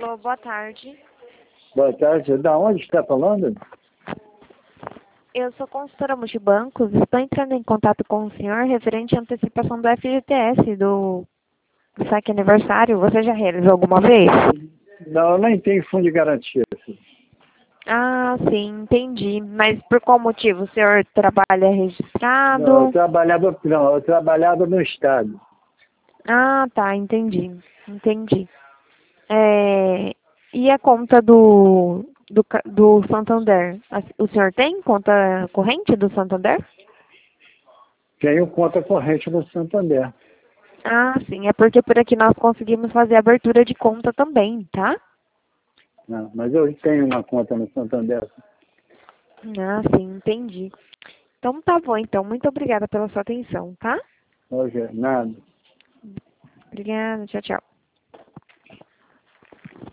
Alô, boa tarde. Boa tarde. Da onde está falando? Eu sou consultora multibancos. Estou entrando em contato com o senhor referente à antecipação do FGTS do saque aniversário. Você já realizou alguma vez? Não, eu nem tenho fundo de garantia. Ah, sim, entendi. Mas por qual motivo? O senhor trabalha registrado? Não, eu trabalhava no Estado. Ah, tá, entendi. Entendi. E a conta do Santander? O senhor tem conta corrente do Santander? Tenho conta corrente no Santander. Ah, sim, é porque por aqui nós conseguimos fazer abertura de conta também, tá? Não, mas eu tenho uma conta no Santander. Ah, sim, entendi. Então tá bom, então. Muito obrigada pela sua atenção, tá? Hoje, nada. Obrigada, tchau, tchau.